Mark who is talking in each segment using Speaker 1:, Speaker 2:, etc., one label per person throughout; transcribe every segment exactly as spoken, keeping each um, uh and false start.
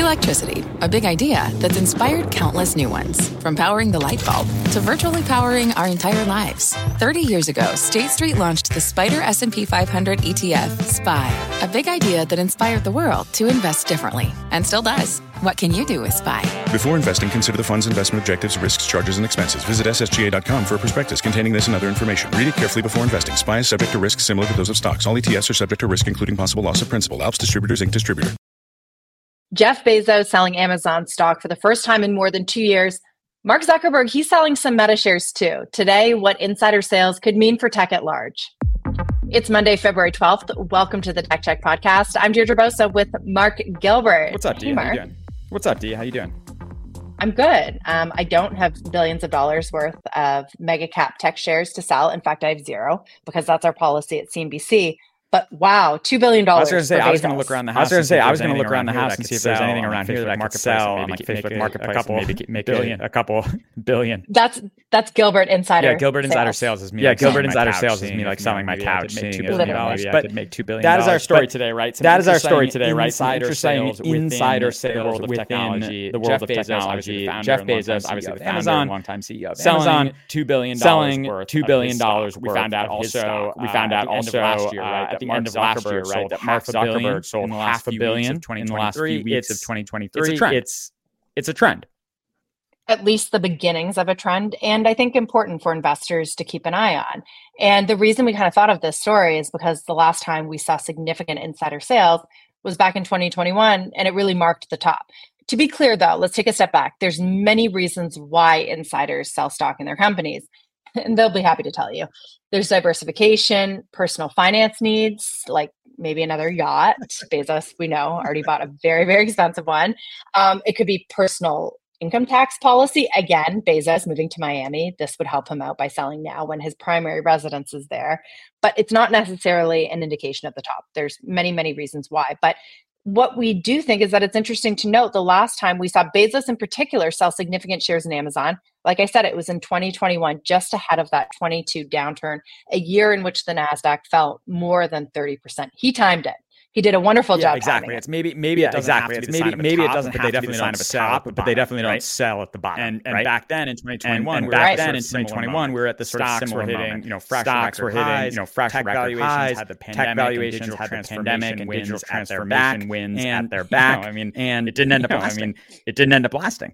Speaker 1: Electricity, a big idea that's inspired countless new ones. From powering the light bulb to virtually powering our entire lives. thirty years ago, State Street launched the Spider S and P five hundred E T F, S P Y, a big idea that inspired the world to invest differently, and still does. What can you do with S P Y?
Speaker 2: Before investing, consider the fund's investment objectives, risks, charges, and expenses. Visit S S G A dot com for a prospectus containing this and other information. Read it carefully before investing. S P Y is subject to risks similar to those of stocks. All E T Fs are subject to risk, including possible loss of principal. Alps Distributors, Incorporated. Distributor.
Speaker 3: Jeff Bezos selling Amazon stock for the first time in more than two years. Mark Zuckerberg, he's selling some Meta shares too. Today, what insider sales could mean for tech at large. It's Monday, February twelfth. Welcome to the Tech Check podcast. I'm Deirdre Bosa with Mark Gilbert.
Speaker 4: What's up, D?
Speaker 3: Hey,
Speaker 4: How you doing? What's up, D? How you doing?
Speaker 3: I'm good. Um, I don't have billions of dollars worth of mega cap tech shares to sell. In fact, I have zero because that's our policy at C N B C. But wow, two billion dollars.
Speaker 4: I was going to say, I was going to look around the house. I was going to say, I was going to look around the house and see if there's anything around here that I could sell on like Facebook Marketplace. A couple, maybe make billion, a couple billion.
Speaker 3: That's that's Gilbert Insider.
Speaker 4: Yeah, Gilbert Insider Sales is me. Yeah, Gilbert Insider Sales is me like selling my couch, seeing two billion dollars. But make two billion. That is our story today, right? That is our story today, right? Insider sales, insider sales within technology, the world of technology. Jeff Bezos, obviously the Amazon, longtime C E O of Amazon, two billion dollars worth. Two billion dollars. We found out also. We found out also last year, right? At the end of last year. Right, that Mark Zuckerberg sold half a billion in the last few weeks of twenty twenty-three. It's a trend. It's, it's a trend.
Speaker 3: At least the beginnings of a trend, and I think important for investors to keep an eye on. And the reason we kind of thought of this story is because the last time we saw significant insider sales was back in twenty twenty-one, and it really marked the top. To be clear, though, let's take a step back. There's many reasons why insiders sell stock in their companies, and they'll be happy to tell you. There's diversification, personal finance needs, like maybe another yacht. Bezos, we know, already bought a very, very expensive one. Um, it could be personal income tax policy. Again, Bezos moving to Miami. This would help him out by selling now when his primary residence is there. But it's not necessarily an indication at the top. There's many, many reasons why. But what we do think is that it's interesting to note the last time we saw Bezos in particular sell significant shares in Amazon, like I said, it was in twenty twenty-one, just ahead of that twenty-two downturn, a year in which the NASDAQ fell more than thirty percent. He timed it. He did a wonderful
Speaker 4: yeah,
Speaker 3: job.
Speaker 4: Exactly. It's maybe maybe
Speaker 3: yeah,
Speaker 4: it doesn't
Speaker 3: exactly.
Speaker 4: have to be
Speaker 3: It's
Speaker 4: maybe
Speaker 3: maybe
Speaker 4: maybe
Speaker 3: top,
Speaker 4: it doesn't
Speaker 3: but
Speaker 4: have
Speaker 3: they
Speaker 4: to be the sign of a top, but they definitely don't sell at the bottom.
Speaker 5: And and
Speaker 4: right?
Speaker 5: back then in twenty twenty-one,
Speaker 4: and, and
Speaker 5: we
Speaker 4: back
Speaker 5: were
Speaker 4: then in twenty twenty-one, we were at the sort of
Speaker 5: stocks
Speaker 4: similar
Speaker 5: were hitting,
Speaker 4: moment.
Speaker 5: you know, fractional
Speaker 4: stocks were hitting,
Speaker 5: highs,
Speaker 4: you know, fractional
Speaker 5: tech
Speaker 4: valuations
Speaker 5: valuations
Speaker 4: had the
Speaker 5: tech
Speaker 4: pandemic,
Speaker 5: valuations
Speaker 4: and
Speaker 5: had the
Speaker 4: transformation
Speaker 5: pandemic and
Speaker 4: wins
Speaker 5: digital
Speaker 4: at their
Speaker 5: transformation
Speaker 4: back,
Speaker 5: wins
Speaker 4: and,
Speaker 5: at their back.
Speaker 4: You know, I mean, and it didn't end up
Speaker 3: you know,
Speaker 4: lasting.
Speaker 3: I mean,
Speaker 4: it didn't end up lasting.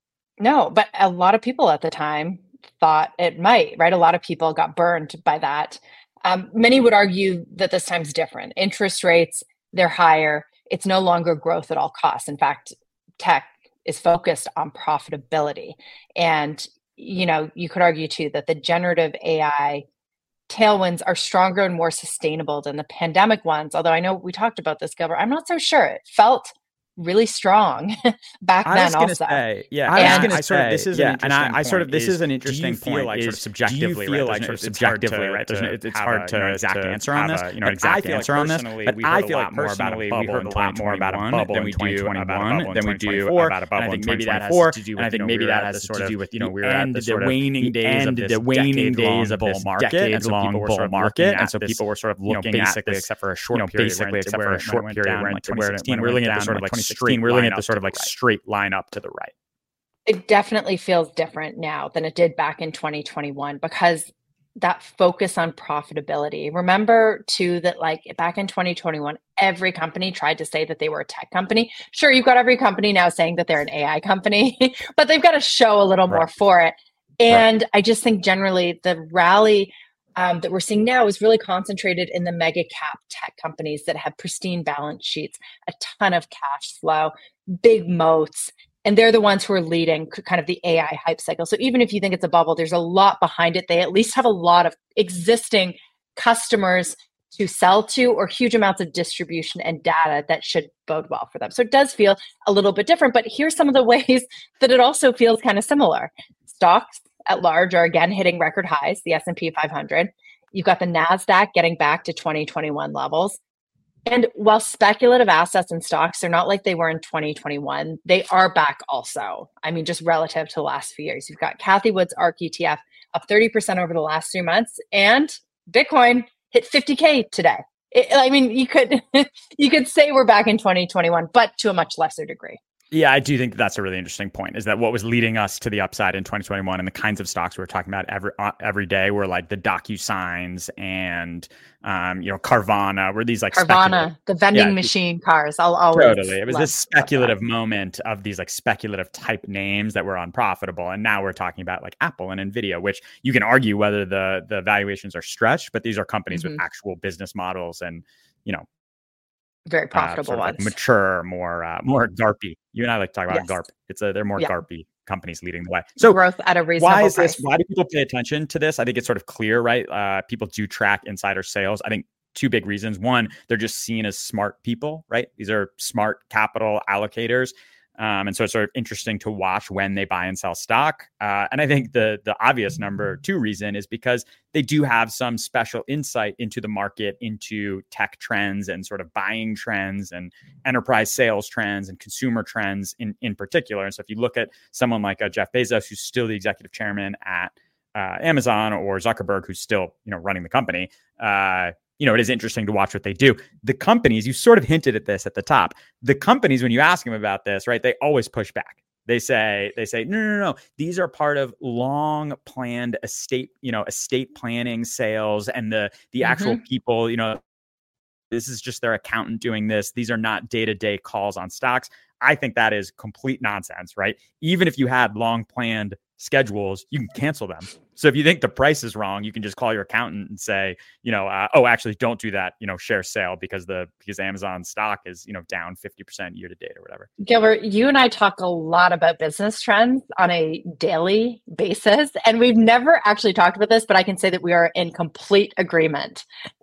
Speaker 3: No, but a lot of people at the time thought it might, right? A lot of people got burned by that. Um, many would argue that this time's different. Interest rates, they're higher. It's no longer growth at all costs. In fact, tech is focused on profitability. And, you know, you could argue too that the generative A I tailwinds are stronger and more sustainable than the pandemic ones. Although I know we talked about this, Gilbert. I'm not so sure. It felt really strong back
Speaker 4: I
Speaker 3: then
Speaker 4: was gonna
Speaker 3: also.
Speaker 4: Say, yeah,
Speaker 3: I was
Speaker 4: and
Speaker 3: gonna
Speaker 4: I sort of
Speaker 5: say,
Speaker 4: this is
Speaker 5: yeah,
Speaker 4: an
Speaker 5: and I-
Speaker 4: interesting
Speaker 5: I sort of-
Speaker 4: point
Speaker 5: this
Speaker 4: is,
Speaker 5: is an
Speaker 4: do you
Speaker 5: interesting
Speaker 4: feel
Speaker 5: point
Speaker 4: like
Speaker 5: is,
Speaker 4: sort of subjectively,
Speaker 5: do you feel
Speaker 4: right?
Speaker 5: like
Speaker 4: There's
Speaker 5: sort of
Speaker 4: no- it's hard to,
Speaker 5: subjectively,
Speaker 4: right? There's no-
Speaker 5: to
Speaker 4: it's it's
Speaker 5: have
Speaker 4: hard
Speaker 5: a,
Speaker 4: to
Speaker 5: you know,
Speaker 4: exact
Speaker 5: to
Speaker 4: answer on
Speaker 5: have
Speaker 4: this.
Speaker 5: a, you know,
Speaker 4: But
Speaker 5: exact
Speaker 4: I feel like
Speaker 5: answer on this.
Speaker 4: personally,
Speaker 5: But
Speaker 4: we
Speaker 5: I
Speaker 4: heard a
Speaker 5: feel
Speaker 4: lot
Speaker 5: like
Speaker 4: more about a
Speaker 5: personally, we
Speaker 4: bubble
Speaker 5: heard
Speaker 4: in
Speaker 5: a lot more about a
Speaker 4: twenty twenty-one
Speaker 5: bubble
Speaker 4: than
Speaker 5: in
Speaker 4: we do
Speaker 5: twenty
Speaker 4: about a
Speaker 5: twenty-one
Speaker 4: bubble in
Speaker 5: than we do
Speaker 4: twenty twenty-four.
Speaker 5: about a bubble
Speaker 4: And I
Speaker 5: in
Speaker 4: think maybe that has
Speaker 5: twenty twenty-four.
Speaker 4: to do
Speaker 5: And I
Speaker 4: with, you
Speaker 5: think
Speaker 4: know,
Speaker 5: maybe
Speaker 4: we were
Speaker 5: that
Speaker 4: at
Speaker 5: has
Speaker 4: the
Speaker 5: to
Speaker 4: sort
Speaker 5: do
Speaker 4: of
Speaker 5: with, you
Speaker 4: the
Speaker 5: know, we were at
Speaker 4: end,
Speaker 5: the
Speaker 4: the
Speaker 5: sort of
Speaker 4: waning
Speaker 5: the
Speaker 4: days of
Speaker 5: end,
Speaker 4: this
Speaker 5: the waning days of
Speaker 4: bull
Speaker 5: this
Speaker 4: market, and so
Speaker 5: decade-long
Speaker 4: people were
Speaker 5: bull
Speaker 4: sort of
Speaker 5: market,
Speaker 4: looking
Speaker 5: and
Speaker 4: at
Speaker 5: so
Speaker 4: this,
Speaker 5: people were sort of
Speaker 4: you know,
Speaker 5: looking at
Speaker 4: basically,
Speaker 5: this,
Speaker 4: except for a
Speaker 5: you
Speaker 4: short
Speaker 5: know,
Speaker 4: period,
Speaker 5: basically
Speaker 4: where it-
Speaker 5: except
Speaker 4: where
Speaker 5: for
Speaker 4: it-
Speaker 5: a short
Speaker 4: when it
Speaker 5: period
Speaker 4: went
Speaker 5: when
Speaker 4: down,
Speaker 5: it
Speaker 4: like
Speaker 5: went
Speaker 4: twenty sixteen,
Speaker 5: down,
Speaker 4: we're looking at
Speaker 5: down,
Speaker 4: the sort of
Speaker 5: like
Speaker 4: like
Speaker 5: straight
Speaker 4: straight, we're looking
Speaker 5: line
Speaker 4: at
Speaker 5: up
Speaker 4: the sort
Speaker 5: to
Speaker 4: of
Speaker 5: the
Speaker 4: like
Speaker 5: right.
Speaker 4: straight line up to the right.
Speaker 3: It definitely feels different now than it did back in twenty twenty-one because that focus on profitability. Remember too that like back in twenty twenty-one, every company tried to say that they were a tech company. Sure, you've got every company now saying that they're an A I company, but they've got to show a little
Speaker 4: Right.
Speaker 3: more for it. And
Speaker 4: Right.
Speaker 3: I just think generally the rally um, that we're seeing now is really concentrated in the mega cap tech companies that have pristine balance sheets, a ton of cash flow, big moats. And they're the ones who are leading k- kind of the A I hype cycle. So even if you think it's a bubble, there's a lot behind it. They at least have a lot of existing customers to sell to or huge amounts of distribution and data that should bode well for them. So it does feel a little bit different, but here's some of the ways that it also feels kind of similar. Stocks at large are again hitting record highs, the S and P five hundred. You've got the NASDAQ getting back to twenty twenty-one levels. And while speculative assets and stocks are not like they were in twenty twenty-one, they are back also. I mean, just relative to the last few years. You've got Cathie Wood's ARK E T F up thirty percent over the last three months, and Bitcoin hit fifty K today. It, I mean, you could you could say we're back in twenty twenty-one, but to a much lesser degree.
Speaker 4: Yeah, I do think that's a really interesting point, is that what was leading us to the upside in twenty twenty-one and the kinds of stocks we were talking about every uh, every day were like the DocuSigns and, um, you know, Carvana, were these like
Speaker 3: Carvana, the vending yeah, machine cars. I'll always
Speaker 4: totally. It was this speculative moment of these like speculative type names that were unprofitable. And now we're talking about like Apple and Nvidia, which you can argue whether the, the valuations are stretched, but these are companies mm-hmm. with actual business models and, you know,
Speaker 3: very profitable
Speaker 4: uh,
Speaker 3: ones,
Speaker 4: like mature, more uh, more GARPy. You and I like to talk about
Speaker 3: yes.
Speaker 4: GARP. It's a they're more
Speaker 3: yeah.
Speaker 4: GARPy companies leading the way. So
Speaker 3: growth at a reasonable
Speaker 4: why is
Speaker 3: price.
Speaker 4: this? Why do people pay attention to this? I think it's sort of clear, right? Uh, people do track insider sales. I think two big reasons. One, they're just seen as smart people, right? These are smart capital allocators. Um, and so it's sort of interesting to watch when they buy and sell stock. Uh, and I think the the obvious number two reason is because they do have some special insight into the market, into tech trends and sort of buying trends and enterprise sales trends and consumer trends in, in particular. And so if you look at someone like uh, Jeff Bezos, who's still the executive chairman at uh, Amazon, or Zuckerberg, who's still, you know, running the company, uh, you know, it is interesting to watch what they do. The companies, you sort of hinted at this at the top. The companies, when you ask them about this, right, they always push back. They say, they say, no, no, no, no. These are part of long planned estate, you know, estate planning sales, and the the mm-hmm. actual people, you know, this is just their accountant doing this. These are not day-to-day calls on stocks. I think that is complete nonsense, right? Even if you had long planned schedules, you can cancel them. So if you think the price is wrong, you can just call your accountant and say, you know, uh, oh, actually don't do that, you know, share sale because the, because Amazon stock is, you know, down fifty percent year to date or whatever.
Speaker 3: Gilbert, you and I talk a lot about business trends on a daily basis, and we've never actually talked about this, but I can say that we are in complete agreement.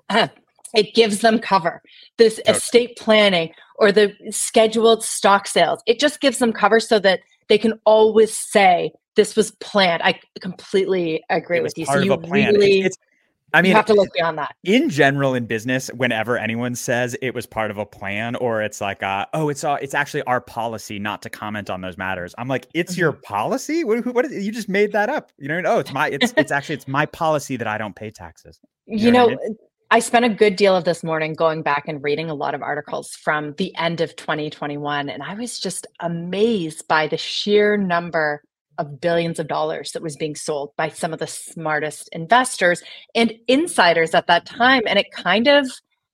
Speaker 3: It gives them cover. This okay. estate planning or the scheduled stock sales, it just gives them cover so that they can always say, this was planned. I completely agree with you.
Speaker 4: Part
Speaker 3: so
Speaker 4: of
Speaker 3: you
Speaker 4: a plan.
Speaker 3: really,
Speaker 4: it's, I mean,
Speaker 3: you have to look beyond that.
Speaker 4: In general, in business, whenever anyone says it was part of a plan, or it's like, uh, oh, it's uh, it's actually our policy not to comment on those matters. I'm like, it's mm-hmm. your policy? What, what is, you just made that up? You know? Oh, it's my, it's it's actually it's my policy that I don't pay taxes.
Speaker 3: You, you know. know I, mean? I spent a good deal of this morning going back and reading a lot of articles from the end of twenty twenty-one, and I was just amazed by the sheer number of billions of dollars that was being sold by some of the smartest investors and insiders at that time. And it kind of,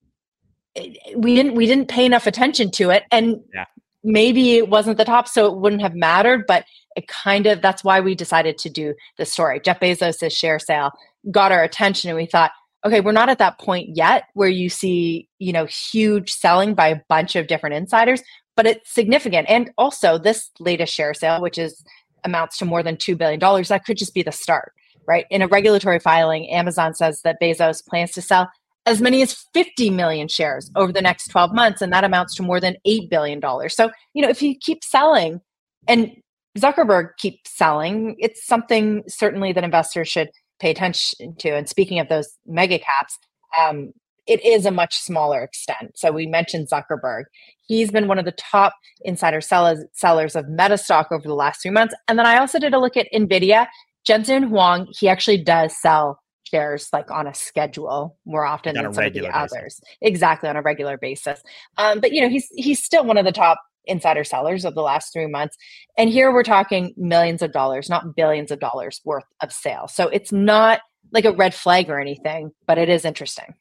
Speaker 3: we didn't, we didn't pay enough attention to it. And
Speaker 4: yeah.
Speaker 3: maybe it wasn't the top, so it wouldn't have mattered, but it kind of, that's why we decided to do this story. Jeff Bezos' share sale got our attention, and we thought, okay, we're not at that point yet where you see, you know, huge selling by a bunch of different insiders, but it's significant. And also this latest share sale, which is amounts to more than two billion dollars, that could just be the start, right? In a regulatory filing, Amazon says that Bezos plans to sell as many as fifty million shares over the next twelve months, and that amounts to more than eight billion dollars. So, you know, if you keep selling and Zuckerberg keeps selling, it's something certainly that investors should pay attention to. And speaking of those mega caps, um, it is a much smaller extent. So we mentioned Zuckerberg. He's been one of the top insider sellers, sellers of Meta stock over the last three months. And then I also did a look at NVIDIA. Jensen Huang, he actually does sell shares like on a schedule more often
Speaker 4: on
Speaker 3: than some of the
Speaker 4: basis.
Speaker 3: others. Exactly, on a regular basis. Um, but, you know, he's he's still one of the top insider sellers of the last three months. And here we're talking millions of dollars, not billions of dollars worth of sales. So it's not like a red flag or anything, but it is interesting.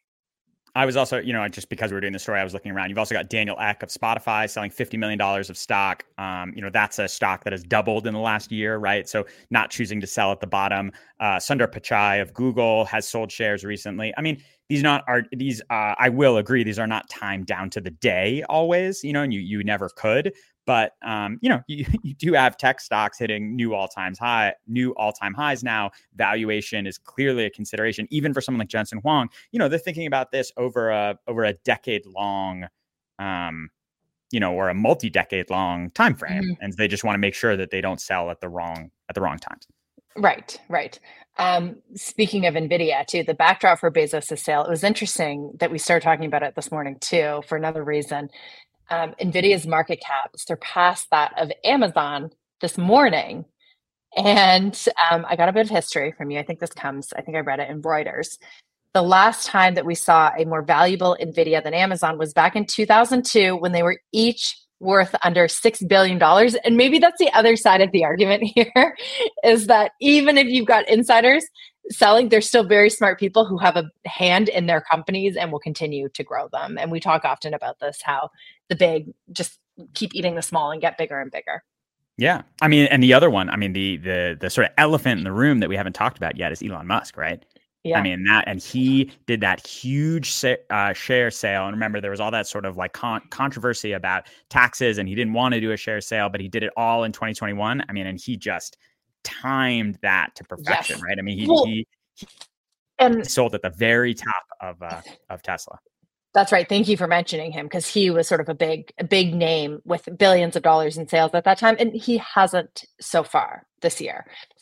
Speaker 4: I was also, you know, just because we were doing the story, I was looking around. You've also got Daniel Ek of Spotify selling fifty million dollars of stock. Um, you know, that's a stock that has doubled in the last year, right? So not choosing to sell at the bottom. Uh, Sundar Pichai of Google has sold shares recently. I mean, these not are these. Uh, I will agree, these are not timed down to the day always. You know, and you you never could. But, um, you know, you, you do have tech stocks hitting new all-time high, new all-time highs now. Valuation is clearly a consideration, even for someone like Jensen Huang. You know, they're thinking about this over a over a decade-long, um, you know, or a multi-decade-long time frame, mm-hmm. and they just want to make sure that they don't sell at the wrong at the wrong times.
Speaker 3: Right, right. Um, speaking of NVIDIA, too, the backdrop for Bezos' sale, it was interesting that we started talking about it this morning, too, for another reason. Um, NVIDIA's market cap surpassed that of Amazon this morning. And um, I got a bit of history from you. I think this comes, I think I read it in Reuters. The last time that we saw a more valuable NVIDIA than Amazon was back in two thousand two when they were each worth under six billion dollars. And maybe that's the other side of the argument here, is that even if you've got insiders selling, there's still very smart people who have a hand in their companies and will continue to grow them. And we talk often about this, how the big just keep eating the small and get bigger and bigger.
Speaker 4: Yeah. I mean, and the other one, I mean, the the the sort of elephant in the room that we haven't talked about yet is Elon Musk, right? Yeah. I mean, that, and he did that huge uh, share sale. And remember, there was all that sort of like con- controversy about taxes, and he didn't want to do a share sale, but he did it all in twenty twenty-one. I mean, and he just timed that to perfection, yes. right? I mean, he, well, he, he and sold at the very top of uh, of Tesla.
Speaker 3: That's right. Thank you for mentioning him, because he was sort of a big, a big name with billions of dollars in sales at that time, and he hasn't so far this year.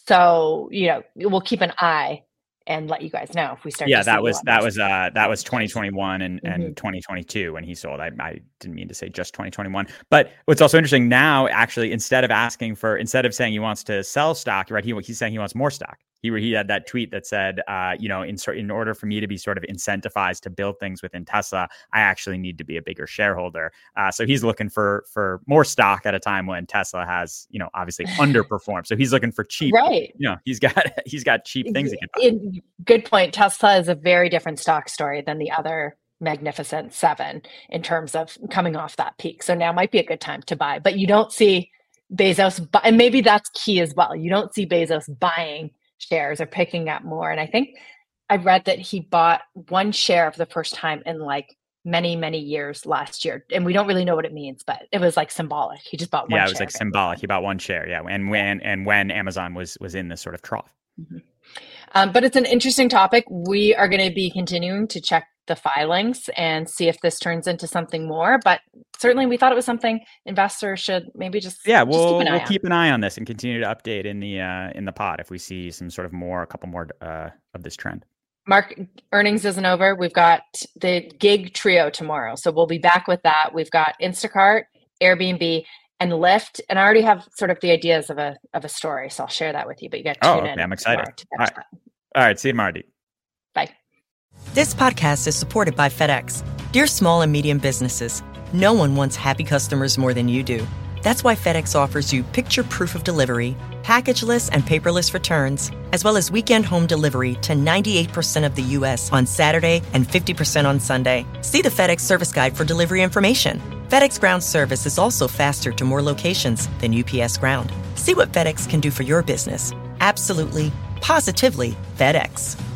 Speaker 3: So, you know, we'll keep an eye and let you guys know if we start.
Speaker 4: Yeah,
Speaker 3: to
Speaker 4: that
Speaker 3: see
Speaker 4: was that was uh that was twenty twenty-one and,
Speaker 3: Mm-hmm.
Speaker 4: and twenty twenty-two when he sold. I, I didn't mean to say just twenty twenty-one. But what's also interesting now, actually, instead of asking for, instead of saying he wants to sell stock, right? He he saying he wants more stock. He he had that tweet that said, uh, you know, in in order for me to be sort of incentivized to build things within Tesla, I actually need to be a bigger shareholder. Uh, so he's looking for for more stock at a time when Tesla has, you know, obviously underperformed. So he's looking for cheap.
Speaker 3: Right.
Speaker 4: You know, he's got he's got cheap things he can buy.
Speaker 3: In, good point. Tesla is a very different stock story than the other Magnificent Seven in terms of coming off that peak. So now might be a good time to buy. But you don't see Bezos, buy, and maybe that's key as well. You don't see Bezos buying shares or picking up more. And I think I read that he bought one share for the first time in like many, many years last year. And we don't really know what it means, but it was like symbolic. He just bought one share.
Speaker 4: Yeah, it was like symbolic. He bought one share. Yeah. And when and when Amazon was was in this sort of trough.
Speaker 3: Mm-hmm. Um, but it's an interesting topic. We are going to be continuing to check the filings and see if this turns into something more. But certainly we thought it was something investors should maybe just
Speaker 4: yeah we'll
Speaker 3: just keep an eye
Speaker 4: we'll
Speaker 3: on.
Speaker 4: keep an eye on this and continue to update in the uh, in the pod if we see some sort of more a couple more uh, of this trend.
Speaker 3: Mark, earnings isn't over. We've got the gig trio tomorrow, so we'll be back with that. We've got Instacart, Airbnb, and Lyft, and I already have sort of the ideas of a of a story, so I'll share that with you. But you got to
Speaker 4: oh,
Speaker 3: tune
Speaker 4: okay.
Speaker 3: in.
Speaker 4: I'm excited. All right.
Speaker 3: That.
Speaker 4: All right, see you tomorrow.
Speaker 3: Bye.
Speaker 6: This podcast is supported by FedEx. Dear small and medium businesses, no one wants happy customers more than you do. That's why FedEx offers you picture proof of delivery, packageless and paperless returns, as well as weekend home delivery to ninety-eight percent of the U S on Saturday and fifty percent on Sunday. See the FedEx service guide for delivery information. FedEx Ground service is also faster to more locations than U P S Ground. See what FedEx can do for your business. Absolutely, positively FedEx.